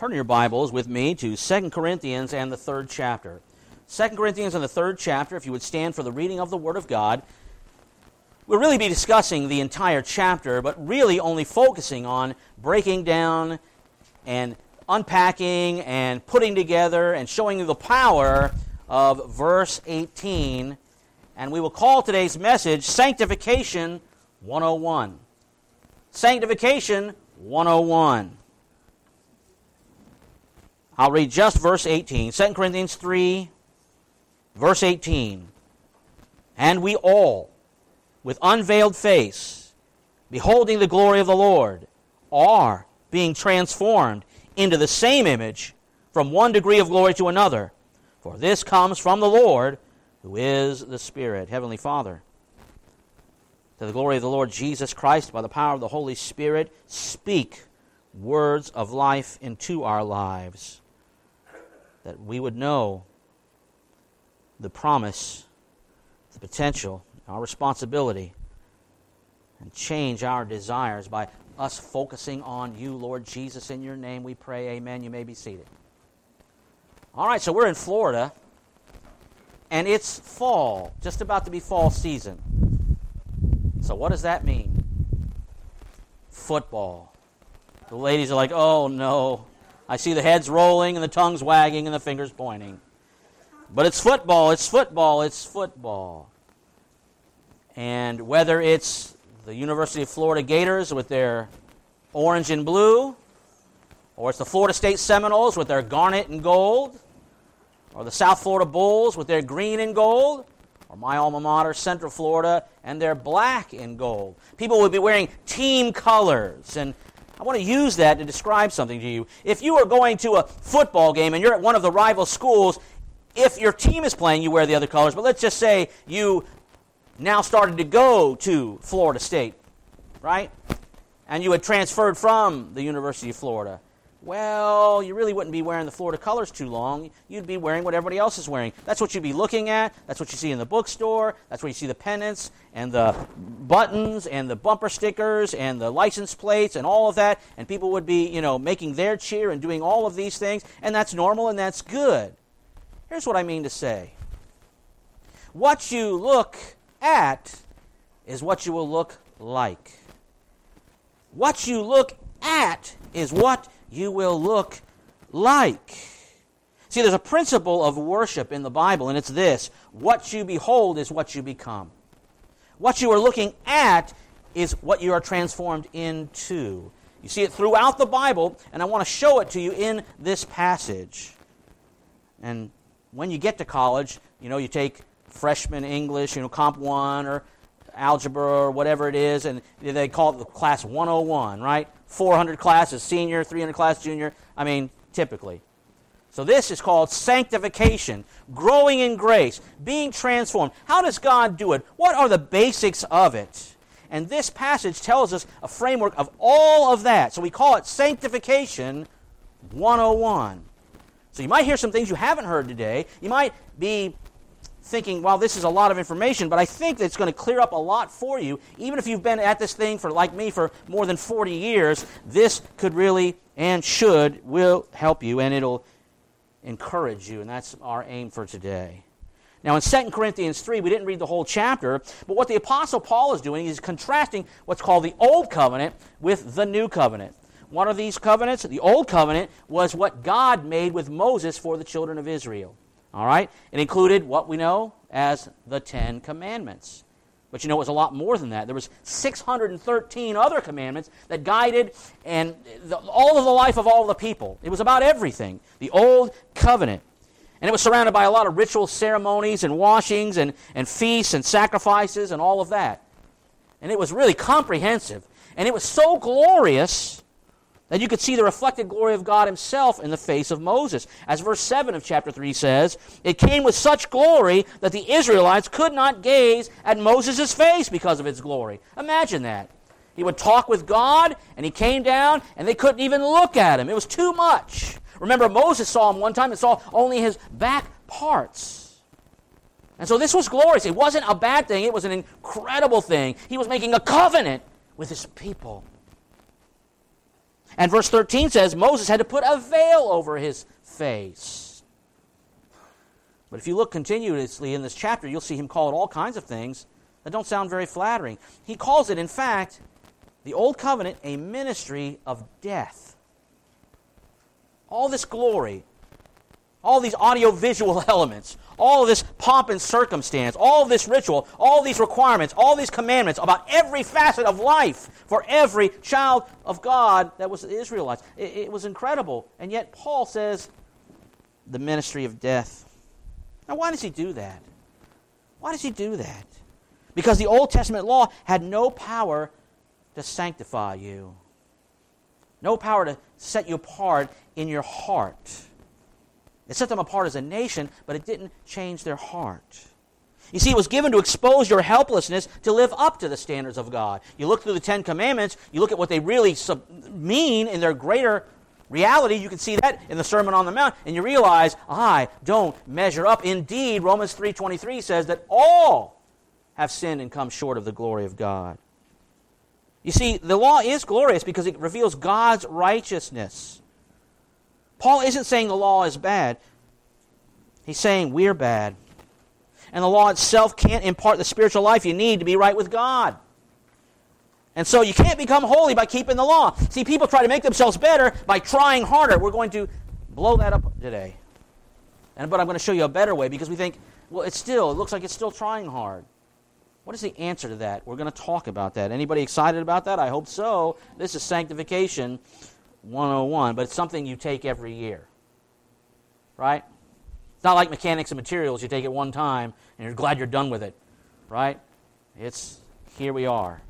Turn your Bibles with me to 2 Corinthians and the 3rd chapter. 2 Corinthians and the 3rd chapter, if you would stand for the reading of the Word of God. We'll really be discussing the entire chapter, but really only focusing on breaking down and unpacking and putting together and showing you the power of verse 18. And we will call today's message Sanctification 101. Sanctification 101. I'll read just verse 18. 2 Corinthians 3, verse 18. And we all, with unveiled face, beholding the glory of the Lord, are being transformed into the same image from one degree of glory to another. For this comes from the Lord, who is the Spirit. Heavenly Father, to the glory of the Lord Jesus Christ, by the power of the Holy Spirit, speak words of life into our lives, that we would know the promise, the potential, our responsibility, and change our desires by us focusing on you, Lord Jesus. In your name we pray, amen. You may be seated. All right, so we're in Florida, and it's fall, just about to be fall season. So what does that mean? Football. The ladies are like, oh no. I see the heads rolling and the tongues wagging and the fingers pointing. But it's football, it's football, it's football. And whether it's the University of Florida Gators with their orange and blue, or it's the Florida State Seminoles with their garnet and gold, or the South Florida Bulls with their green and gold, or my alma mater, Central Florida, and their black and gold. People will be wearing team colors, and I want to use that to describe something to you. If you are going to a football game and you're at one of the rival schools, if your team is playing, you wear the other colors. But let's just say you now started to go to Florida State, right? And you had transferred from the University of Florida. Well, you really wouldn't be wearing the Florida colors too long. You'd be wearing what everybody else is wearing. That's what you'd be looking at. That's what you see in the bookstore. That's where you see the pennants and the buttons and the bumper stickers and the license plates and all of that. And people would be, making their cheer and doing all of these things. And that's normal and that's good. Here's what I mean to say. What you look at is what you will look like. What you look at is what you will look like. See, there's a principle of worship in the Bible, and it's this. What you behold is what you become. What you are looking at is what you are transformed into. You see it throughout the Bible, and I want to show it to you in this passage. And when you get to college, you take freshman English, Comp 1 or algebra or whatever it is, and they call it the class 101, right? 400 classes senior, 300 class junior, typically. So this is called sanctification, growing in grace, being transformed. How does God do it? What are the basics of it? And this passage tells us a framework of all of that. So we call it Sanctification 101. So you might hear some things you haven't heard today. You might be thinking, well, this is a lot of information, but I think that it's going to clear up a lot for you. Even if you've been at this thing like me, for more than 40 years, this could really and will help you, and it'll encourage you, and that's our aim for today. Now, in 2 Corinthians 3, we didn't read the whole chapter, but what the Apostle Paul is doing is contrasting what's called the Old Covenant with the New Covenant. One of these covenants, the Old Covenant, was what God made with Moses for the children of Israel. All right? It included what we know as the Ten Commandments. But it was a lot more than that. There was 613 other commandments that guided all of the life of all the people. It was about everything. The Old Covenant. And it was surrounded by a lot of ritual ceremonies and washings and feasts and sacrifices and all of that. And it was really comprehensive. And it was so glorious that you could see the reflected glory of God himself in the face of Moses. As verse 7 of chapter 3 says, it came with such glory that the Israelites could not gaze at Moses' face because of its glory. Imagine that. He would talk with God, and he came down, and they couldn't even look at him. It was too much. Remember, Moses saw him one time and saw only his back parts. And so this was glorious. It wasn't a bad thing. It was an incredible thing. He was making a covenant with his people. And verse 13 says Moses had to put a veil over his face. But if you look continuously in this chapter, you'll see him call it all kinds of things that don't sound very flattering. He calls it, in fact, the Old Covenant, a ministry of death. All this glory, all these audiovisual elements, all of this pomp and circumstance, all of this ritual, all these requirements, all these commandments about every facet of life for every child of God that was the Israelites. It was incredible. And yet Paul says the ministry of death. Now why does he do that? Why does he do that? Because the Old Testament law had no power to sanctify you. No power to set you apart in your heart. It set them apart as a nation, but it didn't change their heart. You see, it was given to expose your helplessness to live up to the standards of God. You look through the Ten Commandments, you look at what they really mean in their greater reality. You can see that in the Sermon on the Mount, and you realize, I don't measure up. Indeed, Romans 3:23 says that all have sinned and come short of the glory of God. You see, the law is glorious because it reveals God's righteousness. Paul isn't saying the law is bad. He's saying we're bad. And the law itself can't impart the spiritual life you need to be right with God. And so you can't become holy by keeping the law. See, people try to make themselves better by trying harder. We're going to blow that up today. But I'm going to show you a better way because we think, well, it looks like it's still trying hard. What is the answer to that? We're going to talk about that. Anybody excited about that? I hope so. This is Sanctification 101, but it's something you take every year. Right? It's not like mechanics and materials. You take it one time and you're glad you're done with it. Right? Here we are.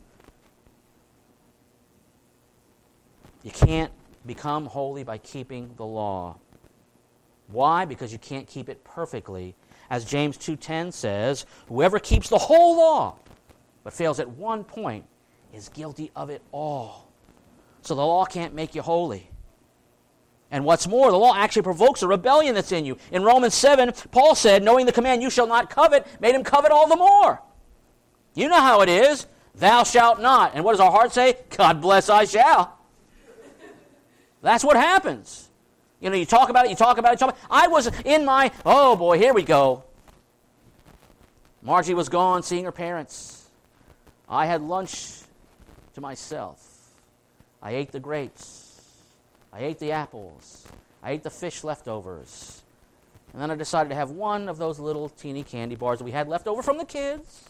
You can't become holy by keeping the law. Why? Because you can't keep it perfectly. As James 2:10 says, whoever keeps the whole law but fails at one point is guilty of it all. So the law can't make you holy. And what's more, the law actually provokes a rebellion that's in you. In Romans 7, Paul said, knowing the command, you shall not covet, made him covet all the more. You know how it is. Thou shalt not. And what does our heart say? God bless, I shall. That's what happens. You know, you talk about it. I was in my, oh boy, here we go. Margie was gone seeing her parents. I had lunch to myself. I ate the grapes. I ate the apples. I ate the fish leftovers. And then I decided to have one of those little teeny candy bars that we had left over from the kids.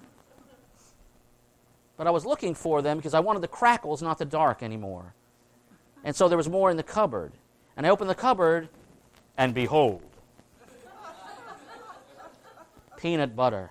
But I was looking for them because I wanted the crackles, not the dark anymore. And so there was more in the cupboard. And I opened the cupboard, and behold, peanut butter.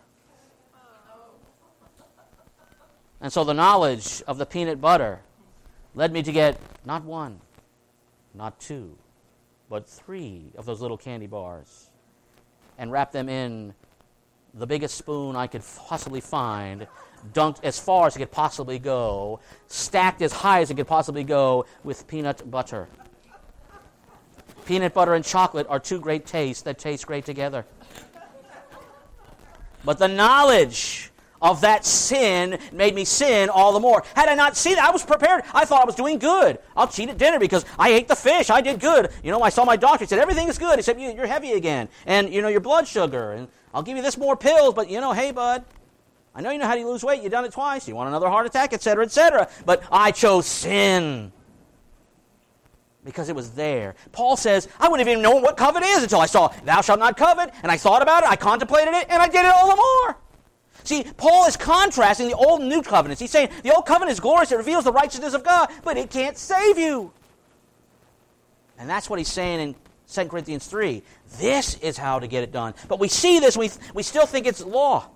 And so the knowledge of the peanut butter led me to get not one, not two, but 3 of those little candy bars and wrap them in the biggest spoon I could possibly find, dunked as far as it could possibly go, stacked as high as it could possibly go with peanut butter. Peanut butter and chocolate are 2 great tastes that taste great together. But the knowledge of that sin made me sin all the more. Had I not seen it, I was prepared. I thought I was doing good. I'll cheat at dinner because I ate the fish. I did good. You know, I saw my doctor. He said, everything is good except you're heavy again. And, you know, your blood sugar. And I'll give you this more pills. But, you know, hey, bud, I know you know how to lose weight. You've done it twice. You want another heart attack, etc., etc. But I chose sin because it was there. Paul says, I wouldn't have even known what covet is until I saw, thou shalt not covet, and I thought about it, I contemplated it, and I did it all the more. See, Paul is contrasting the old and new covenants. He's saying the old covenant is glorious, it reveals the righteousness of God, but it can't save you. And that's what he's saying in 2 Corinthians 3. This is how to get it done. But we see this, we still think it's law.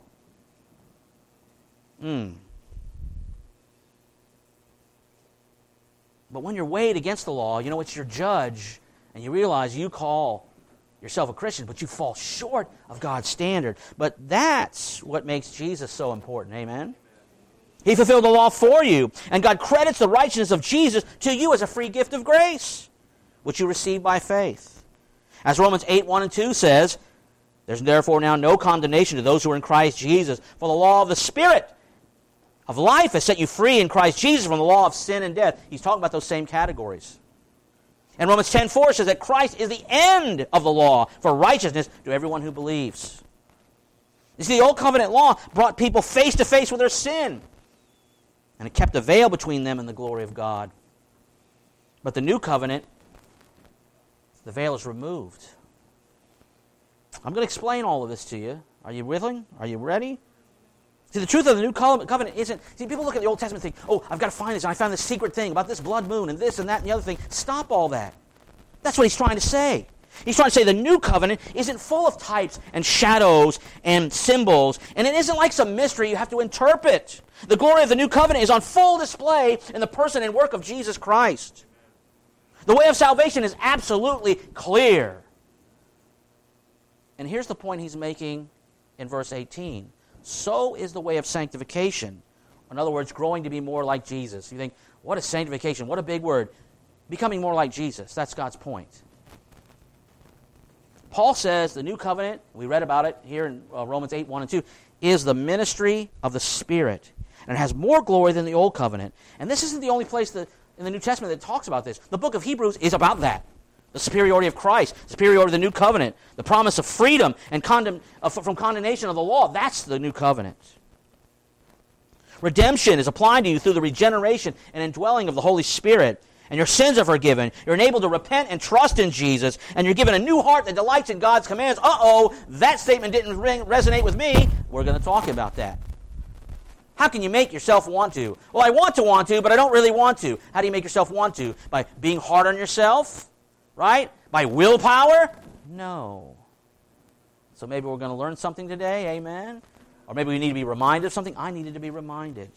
But when you're weighed against the law, you know, it's your judge, and you realize you call yourself a Christian, but you fall short of God's standard. But that's what makes Jesus so important, amen? He fulfilled the law for you, and God credits the righteousness of Jesus to you as a free gift of grace, which you receive by faith. As Romans 8:1-2 says, there's therefore now no condemnation to those who are in Christ Jesus, for the law of the Spirit of life has set you free in Christ Jesus from the law of sin and death. He's talking about those same categories. And Romans 10:4 says that Christ is the end of the law for righteousness to everyone who believes. You see, the Old Covenant law brought people face to face with their sin, and it kept a veil between them and the glory of God. But the New Covenant, the veil is removed. I'm going to explain all of this to you. Are you willing? Are you ready? See, the truth of the New Covenant isn't... See, people look at the Old Testament and think, oh, I've got to find this, and I found this secret thing about this blood moon and this and that and the other thing. Stop all that. That's what he's trying to say. He's trying to say the New Covenant isn't full of types and shadows and symbols, and it isn't like some mystery you have to interpret. The glory of the New Covenant is on full display in the person and work of Jesus Christ. The way of salvation is absolutely clear. And here's the point he's making in verse 18. So is the way of sanctification. In other words, growing to be more like Jesus. You think, what is sanctification? What a big word. Becoming more like Jesus. That's God's point. Paul says the New Covenant, we read about it here in Romans 8, 1 and 2, is the ministry of the Spirit. And it has more glory than the Old Covenant. And this isn't the only place in the New Testament that talks about this. The book of Hebrews is about that. The superiority of Christ, the superiority of the New Covenant, the promise of freedom and from condemnation of the law. That's the New Covenant. Redemption is applied to you through the regeneration and indwelling of the Holy Spirit. And your sins are forgiven. You're enabled to repent and trust in Jesus. And you're given a new heart that delights in God's commands. That statement didn't resonate with me. We're going to talk about that. How can you make yourself want to? Well, I want to, but I don't really want to. How do you make yourself want to? By being hard on yourself? Right? By willpower? No. So maybe we're going to learn something today, amen? Or maybe we need to be reminded of something. I needed to be reminded.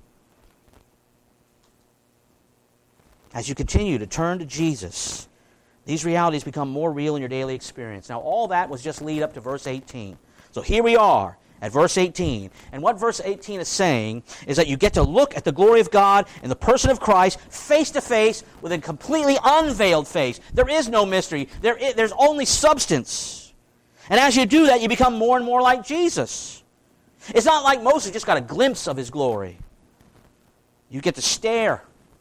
As you continue to turn to Jesus, these realities become more real in your daily experience. Now, all that was just lead up to verse 18. So here we are at verse 18. And what verse 18 is saying is that you get to look at the glory of God in the person of Christ face to face with a completely unveiled face. There is no mystery. There's only substance. And as you do that, you become more and more like Jesus. It's not like Moses just got a glimpse of his glory. You get to stare.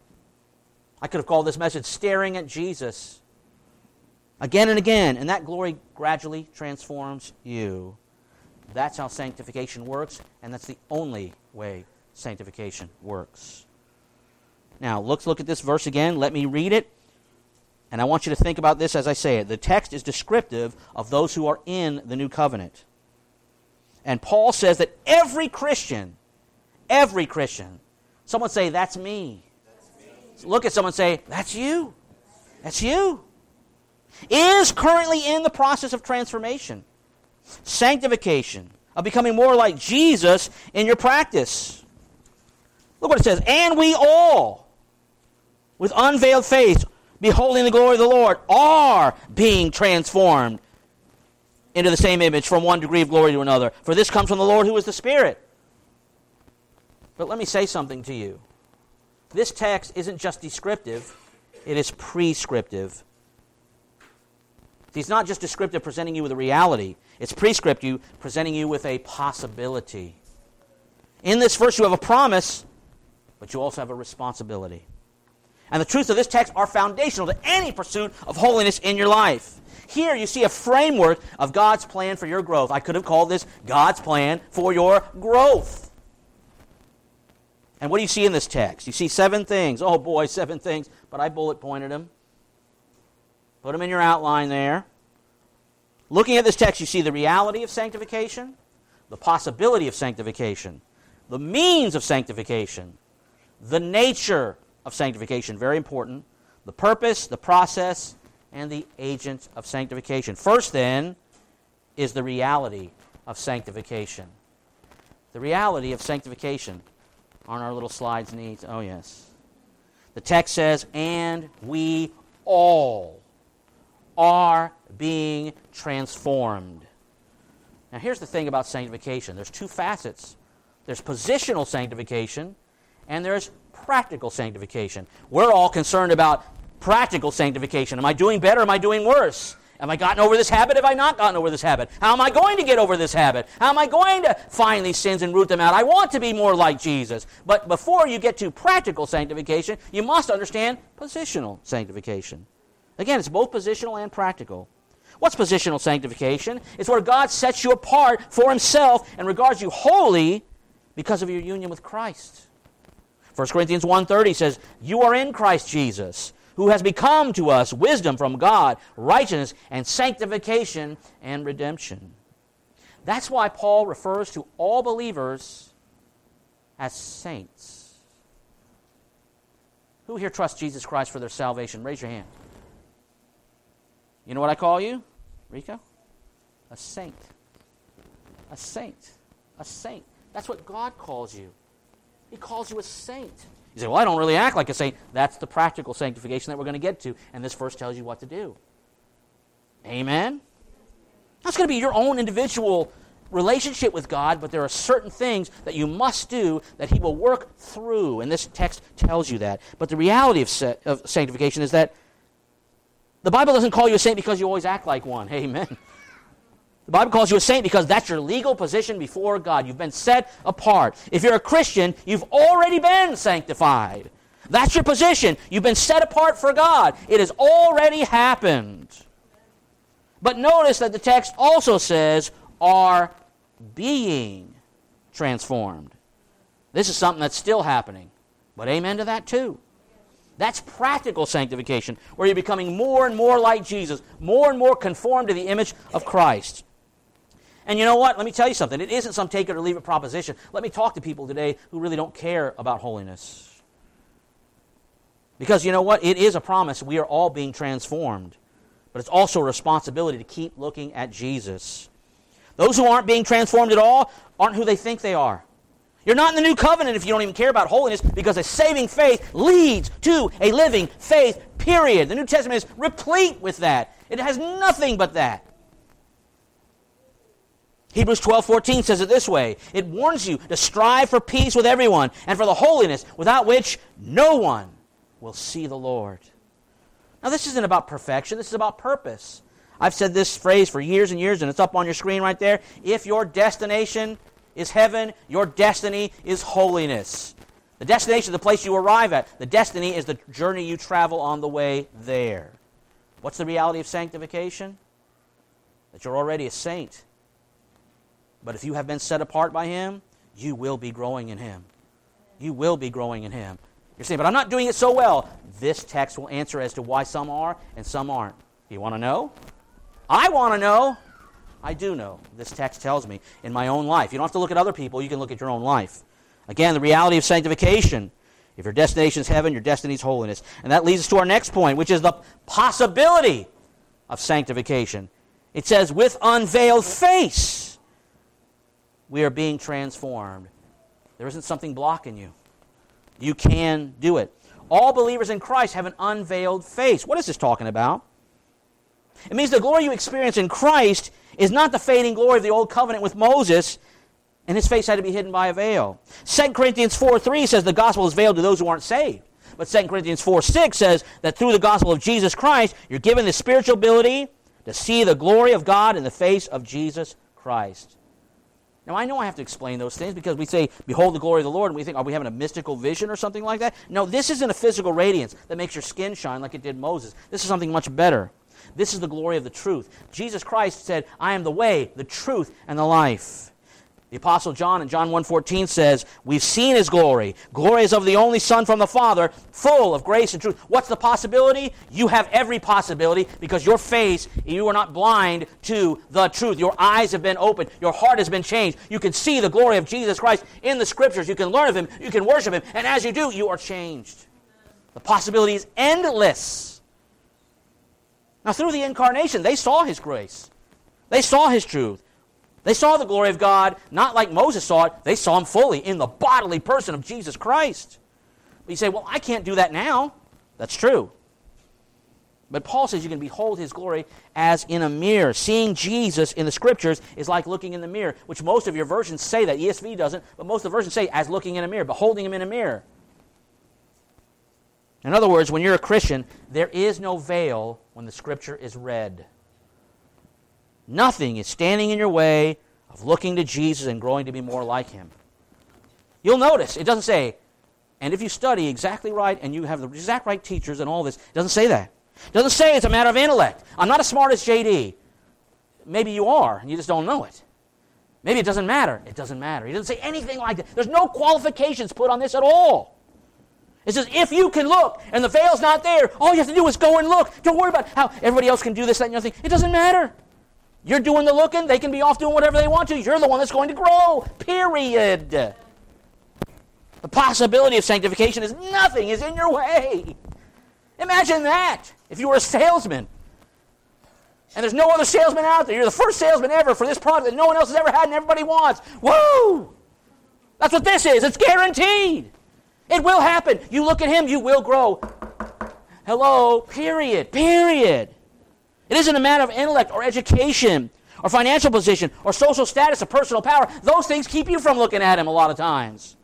I could have called this message Staring at Jesus. Again and again. And that glory gradually transforms you. That's how sanctification works, and that's the only way sanctification works. Now, let's look at this verse again. Let me read it, and I want you to think about this as I say it. The text is descriptive of those who are in the new covenant. And Paul says that every Christian, someone say, that's me. Look at someone and say, that's you. That's you. Is currently in the process of transformation. Sanctification, of becoming more like Jesus in your practice. Look what it says. And we all, with unveiled face, beholding the glory of the Lord, are being transformed into the same image from one degree of glory to another. For this comes from the Lord who is the Spirit. But let me say something to you. This text isn't just descriptive, it is prescriptive. It's not just descriptive, presenting you with a reality. It's prescriptive, presenting you with a possibility. In this verse, you have a promise, but you also have a responsibility. And the truths of this text are foundational to any pursuit of holiness in your life. Here you see a framework of God's plan for your growth. I could have called this God's plan for your growth. And what do you see in this text? You see 7 things. Oh boy, 7 things. But I bullet pointed them. Put them in your outline there. Looking at this text, you see the reality of sanctification, the possibility of sanctification, the means of sanctification, the nature of sanctification, very important, the purpose, the process, and the agent of sanctification. First, then, is the reality of sanctification. The reality of sanctification. Aren't our little slides neat? Oh, yes. The text says, and we all are being transformed. Now, here's the thing about sanctification. There's 2 facets. There's positional sanctification, and there's practical sanctification. We're all concerned about practical sanctification. Am I doing better? Am I doing worse? Have I gotten over this habit? Have I not gotten over this habit? How am I going to get over this habit? How am I going to find these sins and root them out? I want to be more like Jesus. But before you get to practical sanctification, you must understand positional sanctification. Again, it's both positional and practical. What's positional sanctification? It's where God sets you apart for himself and regards you holy because of your union with Christ. 1 Corinthians 1:30 says, "You are in Christ Jesus, who has become to us wisdom from God, righteousness and sanctification and redemption." That's why Paul refers to all believers as saints. Who here trusts Jesus Christ for their salvation? Raise your hand. You know what I call you, Rico? A saint. A saint. A saint. That's what God calls you. He calls you a saint. You say, well, I don't really act like a saint. That's the practical sanctification that we're going to get to, and this verse tells you what to do. Amen? That's going to be your own individual relationship with God, but there are certain things that you must do that he will work through, and this text tells you that. But the reality of sanctification is that the Bible doesn't call you a saint because you always act like one. Amen. The Bible calls you a saint because that's your legal position before God. You've been set apart. If you're a Christian, you've already been sanctified. That's your position. You've been set apart for God. It has already happened. But notice that the text also says, are being transformed. This is something that's still happening. But amen to that too. That's practical sanctification, where you're becoming more and more like Jesus, more and more conformed to the image of Christ. And you know what? Let me tell you something. It isn't some take it or leave it proposition. Let me talk to people today who really don't care about holiness. Because you know what? It is a promise. We are all being transformed. But it's also a responsibility to keep looking at Jesus. Those who aren't being transformed at all aren't who they think they are. You're not in the new covenant if you don't even care about holiness, because a saving faith leads to a living faith, period. The New Testament is replete with that. It has nothing but that. Hebrews 12:14 says it this way. It warns you to strive for peace with everyone and for the holiness without which no one will see the Lord. Now this isn't about perfection. This is about purpose. I've said this phrase for years and years, and it's up on your screen right there. If your destination is heaven, your destiny is holiness. The destination is the place you arrive at. The destiny is the journey you travel on the way there. What's the reality of sanctification? That you're already a saint. But if you have been set apart by him, you will be growing in him. You will be growing in him. You're saying, but I'm not doing it so well. This text will answer as to why some are and some aren't. Do you want to know? I want to know. I do know. This text tells me in my own life. You don't have to look at other people. You can look at your own life. Again, the reality of sanctification. If your destination is heaven, your destiny is holiness. And that leads us to our next point, which is the possibility of sanctification. It says, with unveiled face, we are being transformed. There isn't something blocking you. You can do it. All believers in Christ have an unveiled face. What is this talking about? It means the glory you experience in Christ is not the fading glory of the old covenant with Moses, and his face had to be hidden by a veil. 2 Corinthians 4:3 says the gospel is veiled to those who aren't saved. But 2 Corinthians 4:6 says that through the gospel of Jesus Christ, you're given the spiritual ability to see the glory of God in the face of Jesus Christ. Now, I know I have to explain those things because we say, behold the glory of the Lord, and we think, are we having a mystical vision or something like that? No, this isn't a physical radiance that makes your skin shine like it did Moses. This is something much better. This is the glory of the truth. Jesus Christ said, I am the way, the truth, and the life. The Apostle John in John 1:14 says, we've seen his glory. Glory is of the only Son from the Father, full of grace and truth. What's the possibility? You have every possibility because your face, you are not blind to the truth. Your eyes have been opened. Your heart has been changed. You can see the glory of Jesus Christ in the Scriptures. You can learn of him. You can worship him. And as you do, you are changed. The possibility is endless. Now, through the incarnation, they saw his grace. They saw his truth. They saw the glory of God, not like Moses saw it. They saw him fully in the bodily person of Jesus Christ. But you say, well, I can't do that now. That's true. But Paul says you can behold his glory as in a mirror. Seeing Jesus in the Scriptures is like looking in the mirror, which most of your versions say that. ESV doesn't, but most of the versions say as looking in a mirror, beholding him in a mirror. In other words, when you're a Christian, there is no veil when the Scripture is read. Nothing is standing in your way of looking to Jesus and growing to be more like him. You'll notice, it doesn't say, and if you study exactly right and you have the exact right teachers and all this, it doesn't say that. It doesn't say it's a matter of intellect. I'm not as smart as JD. Maybe you are, and you just don't know it. Maybe it doesn't matter. It doesn't matter. He doesn't say anything like that. There's no qualifications put on this at all. It says, if you can look and the veil's not there, all you have to do is go and look. Don't worry about how everybody else can do this, that, and the other thing. It doesn't matter. You're doing the looking. They can be off doing whatever they want to. You're the one that's going to grow. Period. The possibility of sanctification is nothing is in your way. Imagine that if you were a salesman. And there's no other salesman out there. You're the first salesman ever for this product that no one else has ever had and everybody wants. Woo! That's what this is. It's guaranteed. It will happen. You look at him, you will grow. Hello, period. Period. It isn't a matter of intellect or education or financial position or social status or personal power. Those things keep you from looking at him a lot of times.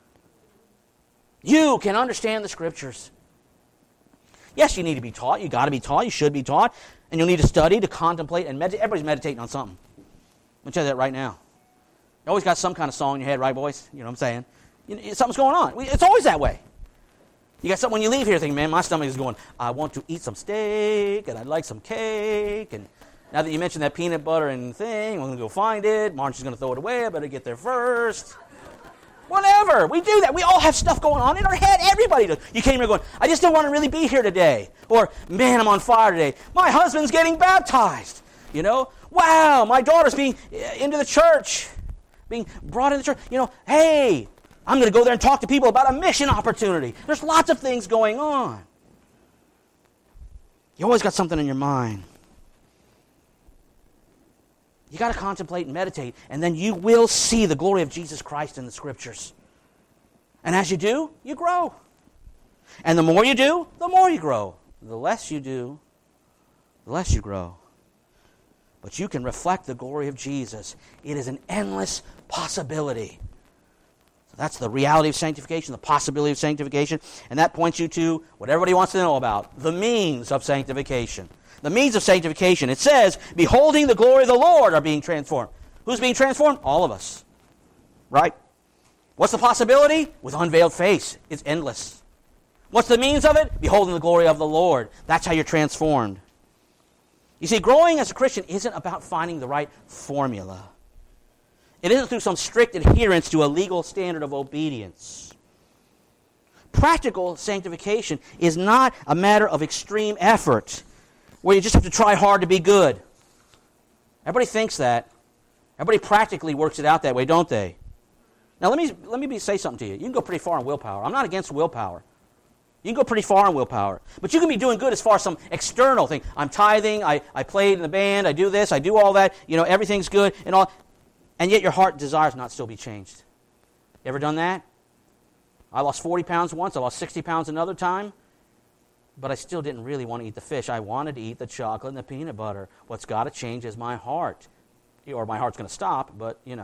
You can understand the Scriptures. Yes, you need to be taught. You got to be taught. You should be taught. And you'll need to study, to contemplate, and meditate. Everybody's meditating on something. I'm going to tell you that right now. You always got some kind of song in your head, right, boys? You know what I'm saying? Something's going on. It's always that way. You got something when you leave here thinking, man, my stomach is going, I want to eat some steak, and I'd like some cake. And now that you mentioned that peanut butter and thing, I'm going to go find it. Marcia's going to throw it away. I better get there first. Whatever. We do that. We all have stuff going on in our head. Everybody does. You came here going, I just don't want to really be here today. Or, man, I'm on fire today. My husband's getting baptized. You know? Wow, my daughter's being into the church. Being brought into the church. You know, hey, I'm going to go there and talk to people about a mission opportunity. There's lots of things going on. You always got something in your mind. You got to contemplate and meditate, and then you will see the glory of Jesus Christ in the Scriptures. And as you do, you grow. And the more you do, the more you grow. The less you do, the less you grow. But you can reflect the glory of Jesus. It is an endless possibility. So that's the reality of sanctification, the possibility of sanctification, and that points you to what everybody wants to know about, the means of sanctification. The means of sanctification. It says, beholding the glory of the Lord are being transformed. Who's being transformed? All of us. Right? What's the possibility? With unveiled face. It's endless. What's the means of it? Beholding the glory of the Lord. That's how you're transformed. You see, growing as a Christian isn't about finding the right formula. It isn't through some strict adherence to a legal standard of obedience. Practical sanctification is not a matter of extreme effort, where you just have to try hard to be good. Everybody thinks that. Everybody practically works it out that way, don't they? Now let me say something to you. You can go pretty far in willpower. I'm not against willpower. You can go pretty far in willpower. But you can be doing good as far as some external thing. I'm tithing, I played in the band, I do this, I do all that, everything's good and all. And yet your heart desires not still be changed. You ever done that? I lost 40 pounds once, I lost 60 pounds another time. But I still didn't really want to eat the fish. I wanted to eat the chocolate and the peanut butter. What's got to change is my heart. Or my heart's going to stop, but, You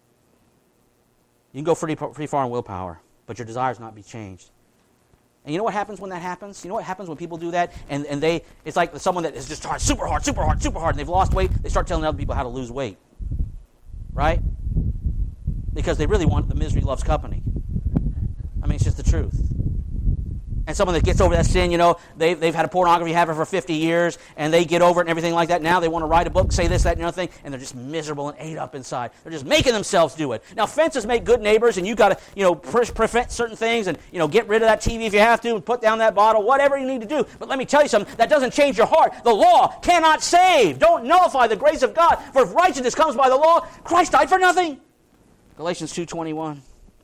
can go pretty far in willpower, but your desires not be changed. And you know what happens when that happens? You know what happens when people do that? And it's like someone that is just trying super hard, and they've lost weight. They start telling other people how to lose weight. Right? Because they really want the misery loves company. I mean, it's just the truth. And someone that gets over that sin, they've had a pornography habit for 50 years, and they get over it and everything like that. Now they want to write a book, say this, that, and the other thing, and they're just miserable and ate up inside. They're just making themselves do it. Now, fences make good neighbors, and you got to, prevent certain things, and, get rid of that TV if you have to, and put down that bottle, whatever you need to do. But let me tell you something, that doesn't change your heart. The law cannot save. Don't nullify the grace of God, for if righteousness comes by the law, Christ died for nothing. Galatians 2:21.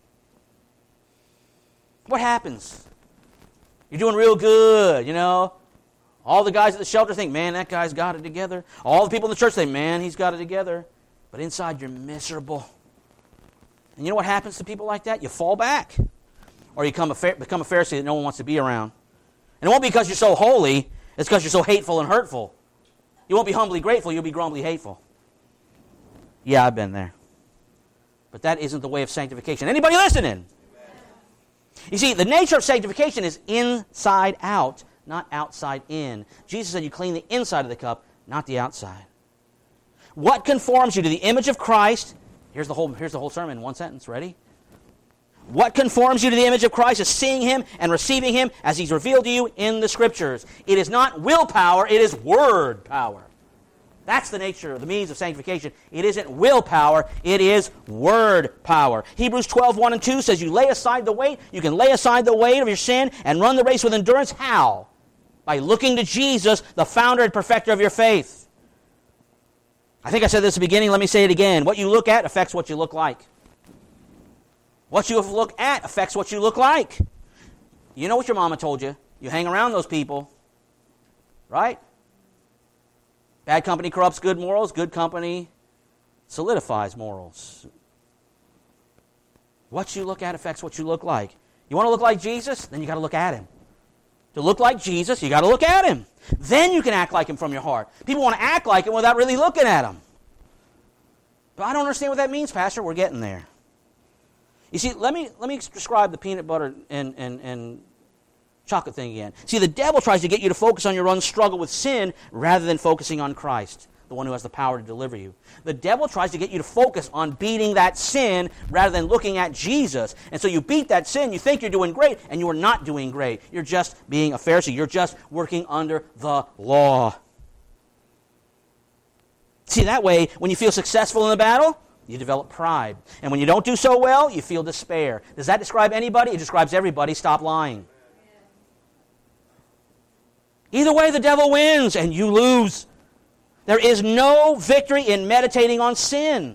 What happens? You're doing real good, All the guys at the shelter think, man, that guy's got it together. All the people in the church say, man, he's got it together. But inside you're miserable. And you know what happens to people like that? You fall back. Or you become a Pharisee that no one wants to be around. And it won't be because you're so holy. It's because you're so hateful and hurtful. You won't be humbly grateful. You'll be grumbly hateful. Yeah, I've been there. But that isn't the way of sanctification. Anybody listening? You see, the nature of sanctification is inside out, not outside in. Jesus said you clean the inside of the cup, not the outside. What conforms you to the image of Christ? Here's the whole sermon in one sentence. Ready? What conforms you to the image of Christ is seeing Him and receiving Him as He's revealed to you in the Scriptures. It is not willpower, it is word power. That's the nature, the means of sanctification. It isn't willpower, it is word power. Hebrews 12, 1 and 2 says you lay aside the weight. You can lay aside the weight of your sin and run the race with endurance. How? By looking to Jesus, the founder and perfecter of your faith. I think I said this at the beginning, let me say it again. What you look at affects what you look like. What you look at affects what you look like. You know what your mama told you. You hang around those people, right? Bad company corrupts good morals. Good company solidifies morals. What you look at affects what you look like. You want to look like Jesus? Then you got to look at Him. To look like Jesus, you got to look at Him. Then you can act like Him from your heart. People want to act like Him without really looking at Him. But I don't understand what that means, Pastor. We're getting there. You see, let me describe the peanut butter and chocolate thing again. See, the devil tries to get you to focus on your own struggle with sin rather than focusing on Christ, the one who has the power to deliver you. The devil tries to get you to focus on beating that sin rather than looking at Jesus. And so you beat that sin, you think you're doing great, and you are not doing great. You're just being a Pharisee. You're just working under the law. See, that way, when you feel successful in the battle, you develop pride. And when you don't do so well, you feel despair. Does that describe anybody? It describes everybody. Stop lying. Either way, the devil wins and you lose. There is no victory in meditating on sin.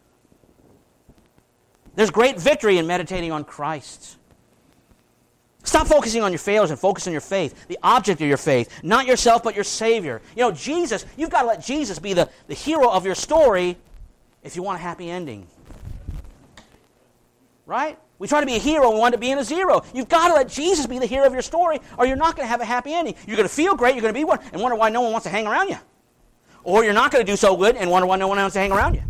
There's great victory in meditating on Christ. Stop focusing on your failures and focus on your faith, the object of your faith, not yourself but your Savior. You know, Jesus, you've got to let Jesus be the hero of your story if you want a happy ending. Right? We try to be a hero and we want to be in a zero. You've got to let Jesus be the hero of your story or you're not going to have a happy ending. You're going to feel great, you're going to be one, and wonder why no one wants to hang around you. Or you're not going to do so good and wonder why no one wants to hang around you.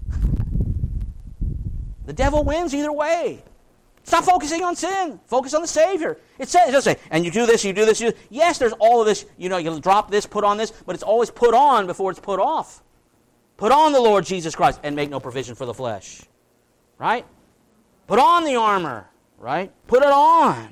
The devil wins either way. Stop focusing on sin. Focus on the Savior. It does say, and you do this, you do this, you do this. Yes, there's all of this. You know, you'll drop this, put on this, but it's always put on before it's put off. Put on the Lord Jesus Christ and make no provision for the flesh. Right? Put on the armor. Right? Put it on.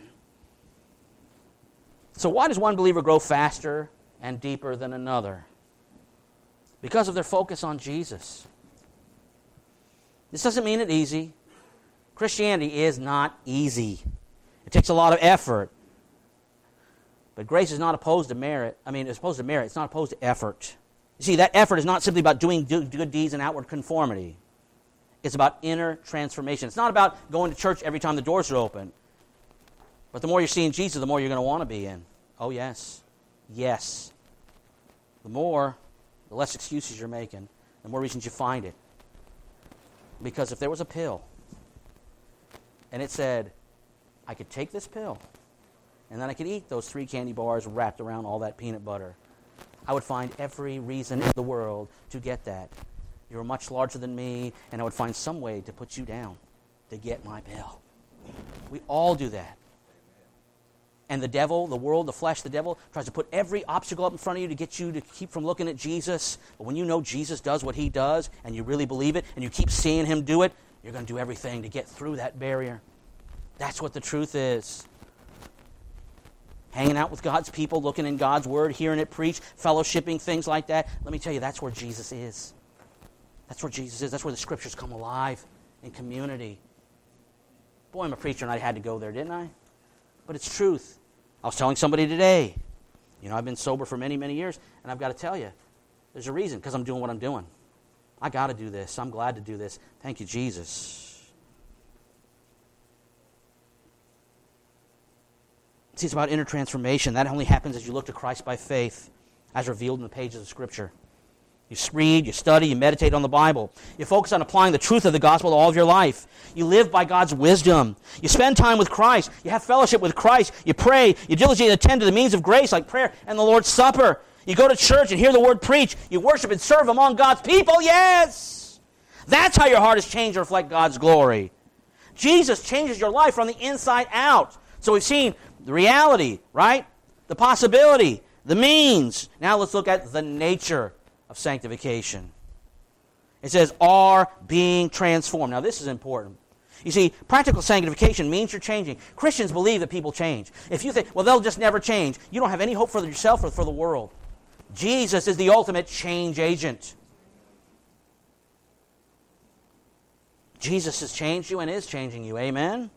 So why does one believer grow faster and deeper than another? Because of their focus on Jesus. This doesn't mean it's easy. Christianity is not easy. It takes a lot of effort. But grace is not opposed to merit. It's opposed to merit. It's not opposed to effort. You see, that effort is not simply about doing good deeds and outward conformity. It's about inner transformation. It's not about going to church every time the doors are open. But the more you're seeing Jesus, the more you're going to want to be in. Oh, yes. Yes. The less excuses you're making, the more reasons you find it. Because if there was a pill, and it said, I could take this pill, and then I could eat those 3 candy bars wrapped around all that peanut butter, I would find every reason in the world to get that. You're much larger than me, and I would find some way to put you down to get my pill. We all do that. And the devil, the world, the flesh, the devil tries to put every obstacle up in front of you to get you to keep from looking at Jesus. But when you know Jesus does what He does, and you really believe it, and you keep seeing Him do it, you're going to do everything to get through that barrier. That's what the truth is. Hanging out with God's people, looking in God's Word, hearing it preached, fellowshipping, things like that. Let me tell you, that's where Jesus is. That's where Jesus is. That's where the Scriptures come alive in community. Boy, I'm a preacher and I had to go there, didn't I? But it's truth. I was telling somebody today, I've been sober for many, many years, and I've got to tell you, there's a reason, because I'm doing what I'm doing. I got to do this. I'm glad to do this. Thank you, Jesus. See, it's about inner transformation. That only happens as you look to Christ by faith, as revealed in the pages of Scripture. You read, you study, you meditate on the Bible. You focus on applying the truth of the gospel to all of your life. You live by God's wisdom. You spend time with Christ. You have fellowship with Christ. You pray. You diligently attend to the means of grace like prayer and the Lord's Supper. You go to church and hear the word preached. You worship and serve among God's people. Yes! That's how your heart is changed to reflect God's glory. Jesus changes your life from the inside out. So we've seen the reality, right? The possibility, the means. Now let's look at the nature of sanctification. It says, are being transformed. Now, this is important. You see, practical sanctification means you're changing. Christians believe that people change. If you think, well, they'll just never change, you don't have any hope for yourself or for the world. Jesus is the ultimate change agent. Jesus has changed you and is changing you. Amen?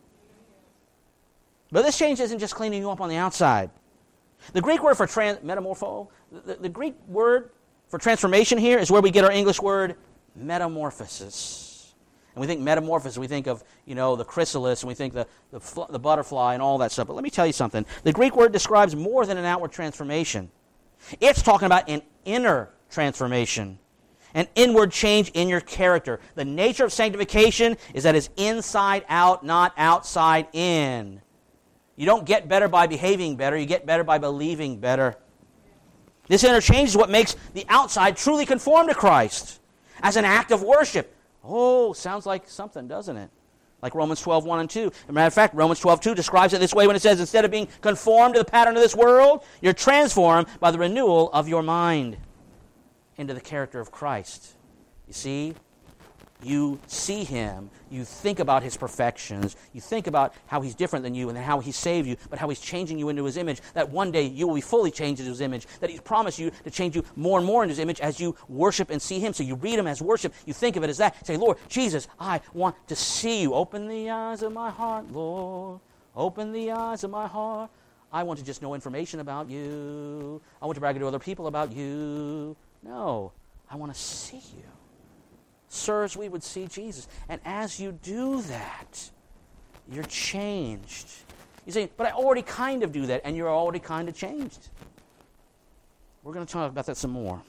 But this change isn't just cleaning you up on the outside. The Greek word for metamorpho, the Greek word for transformation here is where we get our English word metamorphosis. And we think metamorphosis, we think of, the chrysalis, and we think the butterfly and all that stuff. But let me tell you something. The Greek word describes more than an outward transformation. It's talking about an inner transformation, an inward change in your character. The nature of sanctification is that it's inside out, not outside in. You don't get better by behaving better. You get better by believing better. This inner change is what makes the outside truly conform to Christ as an act of worship. Oh, sounds like something, doesn't it? Like Romans 12:1 and 2. As a matter of fact, Romans 12:2 describes it this way when it says, instead of being conformed to the pattern of this world, you're transformed by the renewal of your mind into the character of Christ. You see? You see Him. You think about His perfections. You think about how He's different than you and how He saved you, but how He's changing you into His image, that one day you will be fully changed into His image, that He's promised you to change you more and more into His image as you worship and see Him. So you read Him as worship. You think of it as that. Say, Lord, Jesus, I want to see you. Open the eyes of my heart, Lord. Open the eyes of my heart. I want to just know information about you. I want to brag to other people about you. No, I want to see you. Sirs, we would see Jesus. And as you do that, you're changed. You say, but I already kind of do that, and you're already kind of changed. We're going to talk about that some more.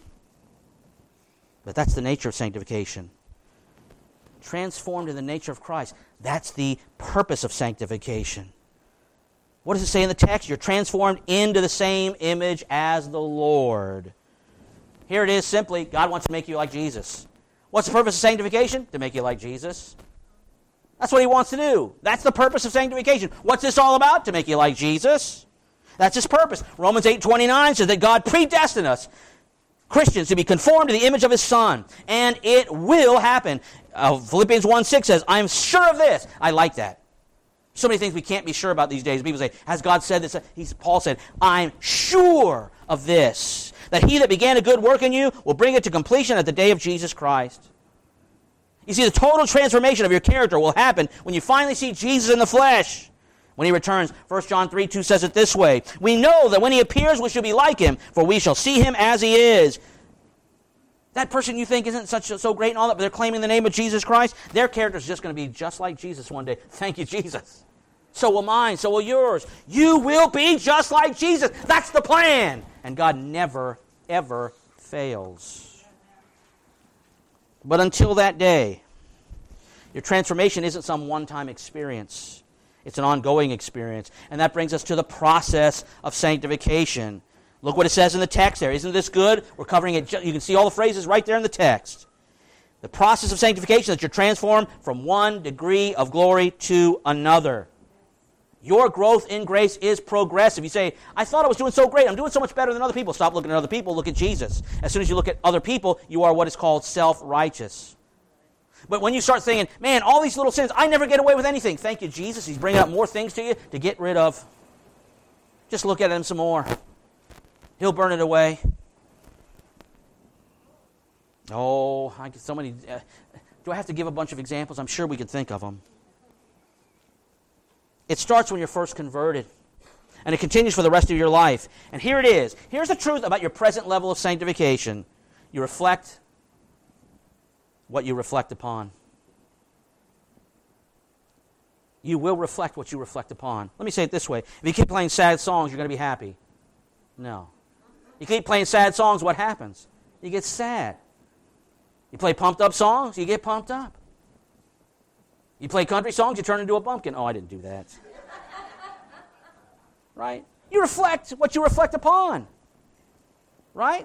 But that's the nature of sanctification. Transformed in the nature of Christ. That's the purpose of sanctification. What does it say in the text? You're transformed into the same image as the Lord. Here it is simply, God wants to make you like Jesus. What's the purpose of sanctification? To make you like Jesus. That's what He wants to do. That's the purpose of sanctification. What's this all about? To make you like Jesus. That's His purpose. Romans 8:29 says that God predestined us, Christians, to be conformed to the image of His Son. And it will happen. Philippians 1:6 says, I am sure of this. I like that. So many things we can't be sure about these days. People say, has God said this? Paul said, I'm sure of this, that He that began a good work in you will bring it to completion at the day of Jesus Christ. You see, the total transformation of your character will happen when you finally see Jesus in the flesh. When He returns, 1 John 3:2 says it this way, we know that when He appears we shall be like Him, for we shall see Him as He is. That person you think isn't so great and all that, but they're claiming the name of Jesus Christ, their character is just going to be just like Jesus one day. Thank you, Jesus. So will mine, so will yours. You will be just like Jesus. That's the plan. And God never, ever fails. But until that day, your transformation isn't some one-time experience. It's an ongoing experience. And that brings us to the process of sanctification. Look what it says in the text there. Isn't this good? We're covering it. You can see all the phrases right there in the text. The process of sanctification, that you're transformed from one degree of glory to another. Your growth in grace is progressive. You say, I thought I was doing so great. I'm doing so much better than other people. Stop looking at other people. Look at Jesus. As soon as you look at other people, you are what is called self-righteous. But when you start thinking, man, all these little sins, I never get away with anything. Thank you, Jesus. He's bringing up more things to you to get rid of. Just look at Him some more. He'll burn it away. Oh, I get so many. Do I have to give a bunch of examples? I'm sure we could think of them. It starts when you're first converted, and it continues for the rest of your life. And here it is. Here's the truth about your present level of sanctification. You reflect what you reflect upon. You will reflect what you reflect upon. Let me say it this way. If you keep playing sad songs, you're going to be happy. No. You keep playing sad songs, what happens? You get sad. You play pumped up songs, you get pumped up. You play country songs, you turn into a bumpkin. Oh, I didn't do that. Right? You reflect what you reflect upon. Right?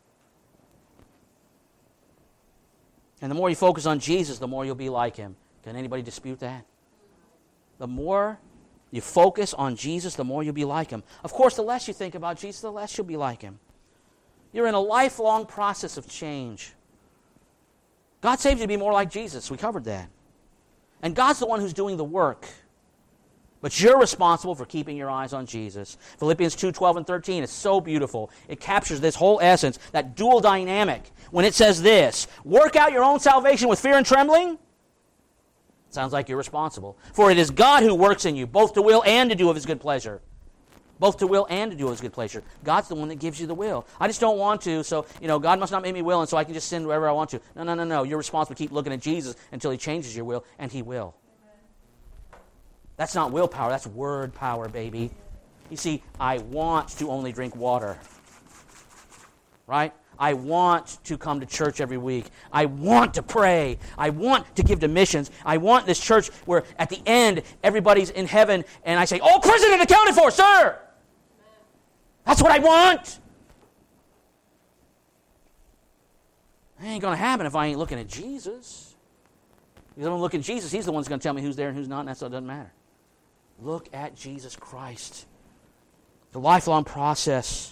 And the more you focus on Jesus, the more you'll be like Him. Can anybody dispute that? The more you focus on Jesus, the more you'll be like Him. Of course, the less you think about Jesus, the less you'll be like Him. You're in a lifelong process of change. God saves you to be more like Jesus. We covered that. And God's the one who's doing the work. But you're responsible for keeping your eyes on Jesus. Philippians 2:12 and 13 is so beautiful. It captures this whole essence, that dual dynamic. When it says this, work out your own salvation with fear and trembling, sounds like you're responsible. For it is God who works in you, both to will and to do of His good pleasure. Both to will and to do of His good pleasure. God's the one that gives you the will. I just don't want to, so, God must not make me will, and so I can just sin wherever I want to. No. You're responsible to keep looking at Jesus until He changes your will, and He will. That's not willpower, that's word power, baby. You see, I want to only drink water. Right? I want to come to church every week. I want to pray. I want to give to missions. I want this church where at the end, everybody's in heaven, and I say, "Oh, president accounted for, sir!" That's what I want. That ain't going to happen if I ain't looking at Jesus. Because if I'm looking at Jesus, He's the one who's going to tell me who's there and who's not, and that's what doesn't matter. Look at Jesus Christ. The lifelong process.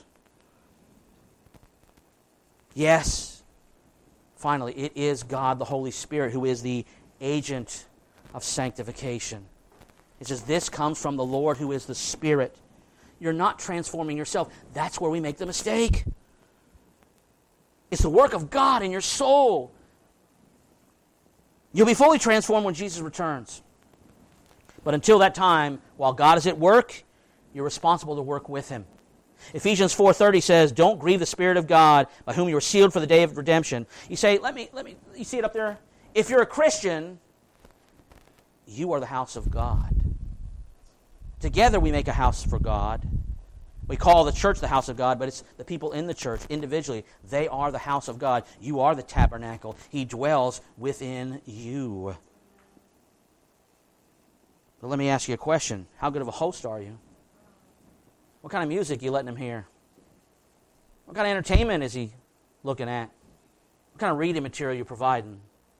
Yes, finally, it is God, the Holy Spirit, who is the agent of sanctification. It says this comes from the Lord who is the Spirit. You're not transforming yourself. That's where we make the mistake. It's the work of God in your soul. You'll be fully transformed when Jesus returns. But until that time, while God is at work, you're responsible to work with Him. Ephesians 4:30 says, "Don't grieve the Spirit of God, by whom you were sealed for the day of redemption." You say, let me, you see it up there? If you're a Christian, you are the house of God. Together we make a house for God. We call the church the house of God, but it's the people in the church, individually. They are the house of God. You are the tabernacle. He dwells within you. But let me ask you a question. How good of a host are you? What kind of music are you letting Him hear? What kind of entertainment is He looking at? What kind of reading material are you providing?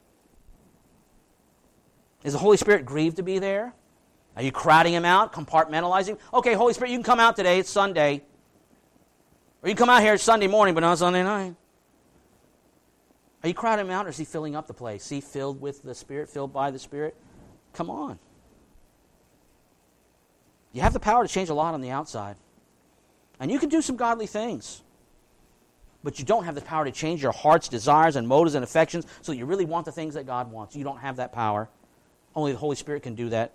Is the Holy Spirit grieved to be there? Are you crowding Him out, compartmentalizing? Okay, Holy Spirit, you can come out today. It's Sunday. Or you can come out here Sunday morning, but not Sunday night. Are you crowding Him out, or is He filling up the place? Is He filled with the Spirit, filled by the Spirit? Come on. You have the power to change a lot on the outside. And you can do some godly things. But you don't have the power to change your heart's desires and motives and affections so that you really want the things that God wants. You don't have that power. Only the Holy Spirit can do that.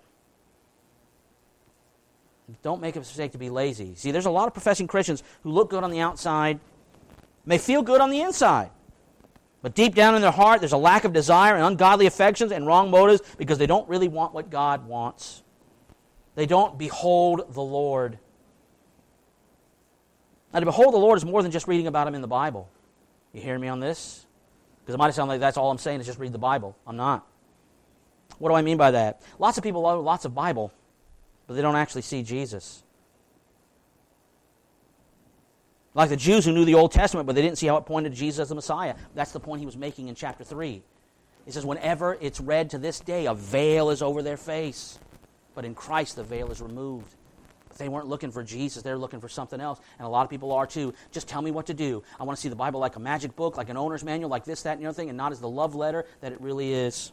Don't make a mistake to be lazy. See, there's a lot of professing Christians who look good on the outside, may feel good on the inside. But deep down in their heart, there's a lack of desire and ungodly affections and wrong motives because they don't really want what God wants. They don't behold the Lord. Now, to behold the Lord is more than just reading about Him in the Bible. You hear me on this? Because it might sound like that's all I'm saying is just read the Bible. I'm not. What do I mean by that? Lots of people love lots of Bible, but they don't actually see Jesus. Like the Jews who knew the Old Testament, but they didn't see how it pointed to Jesus as the Messiah. That's the point he was making in chapter 3. He says, whenever it's read to this day, a veil is over their face. But in Christ, the veil is removed. But they weren't looking for Jesus. They're looking for something else. And a lot of people are too. Just tell me what to do. I want to see the Bible like a magic book, like an owner's manual, like this, that, and the other thing, and not as the love letter that it really is.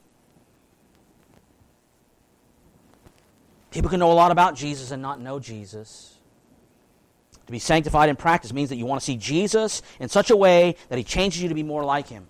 People can know a lot about Jesus and not know Jesus. To be sanctified in practice means that you want to see Jesus in such a way that He changes you to be more like Him.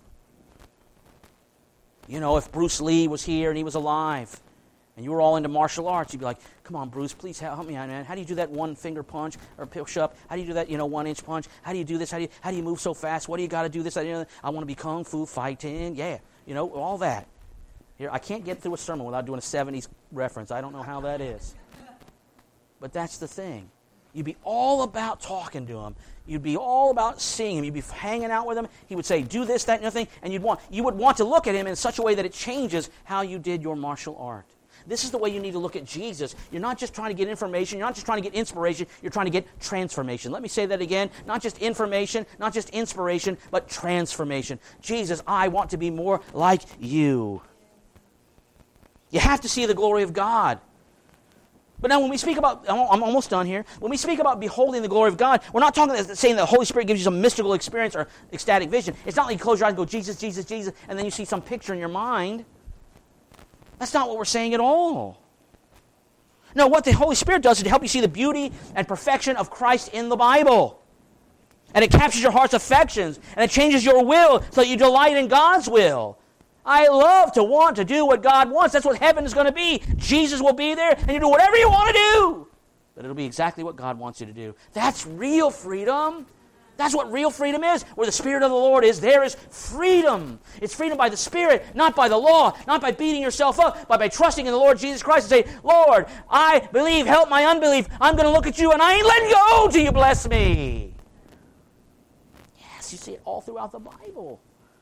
You know, if Bruce Lee was here and he was alive, and you were all into martial arts, you'd be like, come on, Bruce, please help me out, man. How do you do that one-finger punch or push-up? How do you do that, one-inch punch? How do you do this? How do you move so fast? What do you got to do this? I want to be kung fu fighting. Yeah, all that. Here, I can't get through a sermon without doing a 70s reference. I don't know how that is. But that's the thing. You'd be all about talking to Him. You'd be all about seeing Him. You'd be hanging out with Him. He would say, do this, that, and the other thing. And you would want to look at Him in such a way that it changes how you did your martial art. This is the way you need to look at Jesus. You're not just trying to get information. You're not just trying to get inspiration. You're trying to get transformation. Let me say that again. Not just information, not just inspiration, but transformation. Jesus, I want to be more like You. You have to see the glory of God. But now when we speak about, I'm almost done here. When we speak about beholding the glory of God, we're not talking saying that the Holy Spirit gives you some mystical experience or ecstatic vision. It's not like you close your eyes and go, Jesus, Jesus, Jesus, and then you see some picture in your mind. That's not what we're saying at all. No, what the Holy Spirit does is to help you see the beauty and perfection of Christ in the Bible. And it captures your heart's affections, and it changes your will so that you delight in God's will. I love to want to do what God wants. That's what heaven is going to be. Jesus will be there, and you do whatever you want to do. But it'll be exactly what God wants you to do. That's real freedom. That's what real freedom is. Where the Spirit of the Lord is, there is freedom. It's freedom by the Spirit, not by the law, not by beating yourself up, but by trusting in the Lord Jesus Christ and say, Lord, I believe, help my unbelief. I'm going to look at you, and I ain't letting go till you bless me. Yes, you see it all throughout the Bible.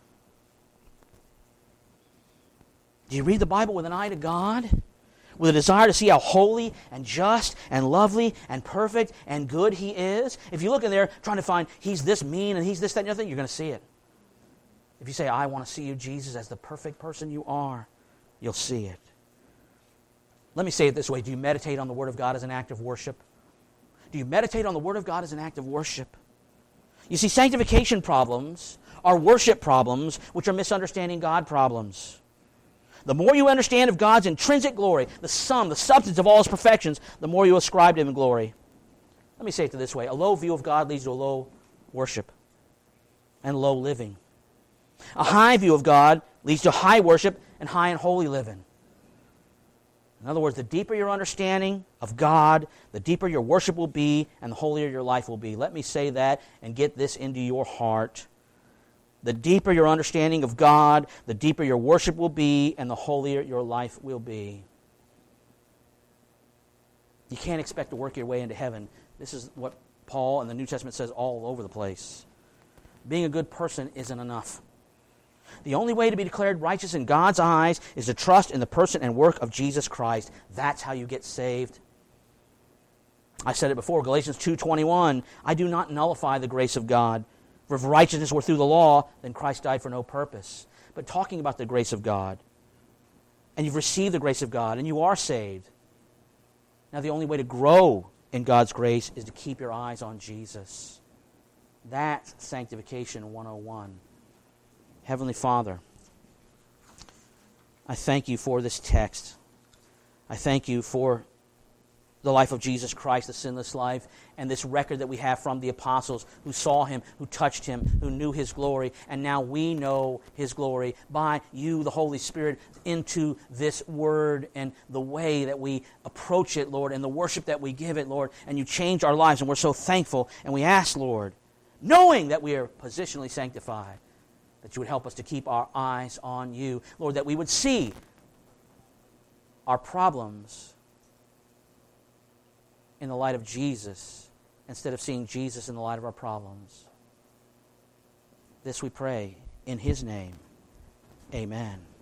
Do you read the Bible with an eye to God? With a desire to see how holy and just and lovely and perfect and good He is? If you look in there trying to find He's this mean and He's this, that, and the other thing, you're going to see it. If you say, I want to see you, Jesus, as the perfect person you are, you'll see it. Let me say it this way. Do you meditate on the Word of God as an act of worship? Do you meditate on the Word of God as an act of worship? You see, sanctification problems are worship problems, which are misunderstanding God problems. The more you understand of God's intrinsic glory, the sum, the substance of all His perfections, the more you ascribe to Him glory. Let me say it this way. A low view of God leads to a low worship and low living. A high view of God leads to high worship and high and holy living. In other words, the deeper your understanding of God, the deeper your worship will be and the holier your life will be. Let me say that and get this into your heart. The deeper your understanding of God, the deeper your worship will be, and the holier your life will be. You can't expect to work your way into heaven. This is what Paul in the New Testament says all over the place. Being a good person isn't enough. The only way to be declared righteous in God's eyes is to trust in the person and work of Jesus Christ. That's how you get saved. I said it before, Galatians 2:21, I do not nullify the grace of God. For if righteousness were through the law, then Christ died for no purpose. But talking about the grace of God, and you've received the grace of God, and you are saved. Now the only way to grow in God's grace is to keep your eyes on Jesus. That's Sanctification 101. Heavenly Father, I thank You for this text. I thank You for the life of Jesus Christ, the sinless life, and this record that we have from the apostles who saw Him, who touched Him, who knew His glory, and now we know His glory by You, the Holy Spirit, into this Word and the way that we approach it, Lord, and the worship that we give it, Lord, and You change our lives, and we're so thankful, and we ask, Lord, knowing that we are positionally sanctified, that You would help us to keep our eyes on You, Lord, that we would see our problems in the light of Jesus instead of seeing Jesus in the light of our problems. This we pray in His name. Amen.